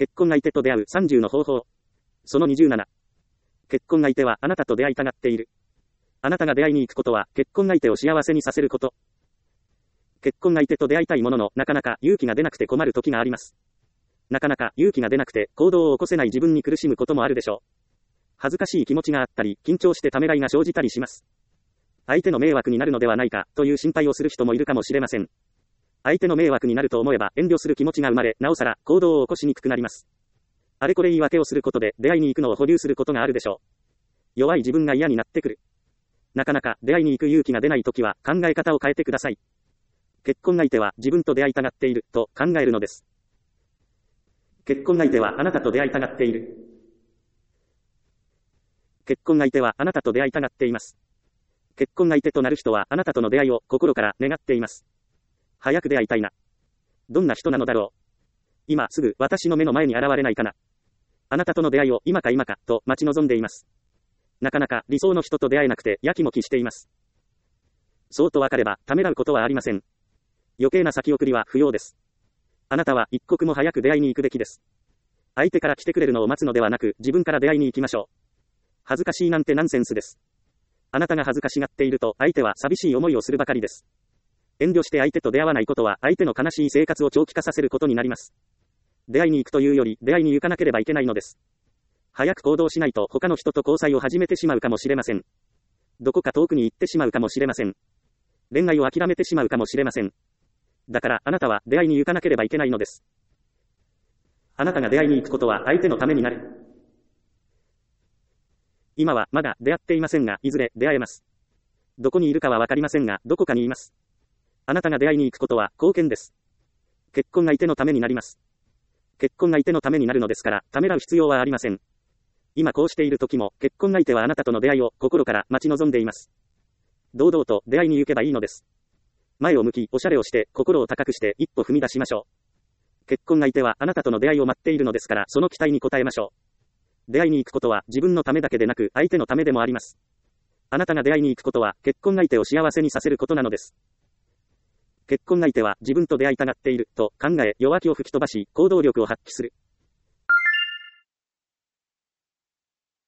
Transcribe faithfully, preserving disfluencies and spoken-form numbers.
結婚相手と出会うさんじゅうの方法。そのにじゅうなな。結婚相手はあなたと出会いたがっている。あなたが出会いに行くことは結婚相手を幸せにさせること。結婚相手と出会いたいものの、なかなか勇気が出なくて困る時があります。なかなか勇気が出なくて行動を起こせない自分に苦しむこともあるでしょう。恥ずかしい気持ちがあったり、緊張してためらいが生じたりします。相手の迷惑になるのではないかという心配をする人もいるかもしれません。相手の迷惑になると思えば遠慮する気持ちが生まれ、なおさら行動を起こしにくくなります。あれこれ言い訳をすることで出会いに行くのを保留することがあるでしょう。弱い自分が嫌になってくる。なかなか出会いに行く勇気が出ないときは考え方を変えてください。結婚相手は自分と出会いたがっていると考えるのです。結婚相手はあなたと出会いたがっている。結婚相手はあなたと出会いたがっています。結婚相手となる人はあなたとの出会いを心から願っています。早く出会いたいな。どんな人なのだろう。今すぐ私の目の前に現れないかな。あなたとの出会いを今か今かと待ち望んでいます。なかなか理想の人と出会えなくてやきもきしています。そうとわかればためらうことはありません。余計な先送りは不要です。あなたは一刻も早く出会いに行くべきです。相手から来てくれるのを待つのではなく、自分から出会いに行きましょう。恥ずかしいなんてナンセンスです。あなたが恥ずかしがっていると相手は寂しい思いをするばかりです。遠慮して相手と出会わないことは相手の悲しい生活を長期化させることになります。出会いに行くというより出会いに行かなければいけないのです。早く行動しないと他の人と交際を始めてしまうかもしれません。どこか遠くに行ってしまうかもしれません。恋愛を諦めてしまうかもしれません。だからあなたは出会いに行かなければいけないのです。あなたが出会いに行くことは相手のためになる。今はまだ出会っていませんが、いずれ出会えます。どこにいるかはわかりませんが、どこかにいます。あなたが出会いに行くことは貢献です。結婚相手のためになります。結婚相手のためになるのですから、ためらう必要はありません。今こうしている時も、結婚相手はあなたとの出会いを心から待ち望んでいます。堂々と出会いに行けばいいのです。前を向き、おしゃれをして、心を高くして一歩踏み出しましょう。結婚相手はあなたとの出会いを待っているのですから、その期待に応えましょう。出会いに行くことは自分のためだけでなく、相手のためでもあります。あなたが出会いに行くことは、結婚相手を幸せにさせることなのです。結婚相手は自分と出会いたがっていると考え、弱気を吹き飛ばし、行動力を発揮する。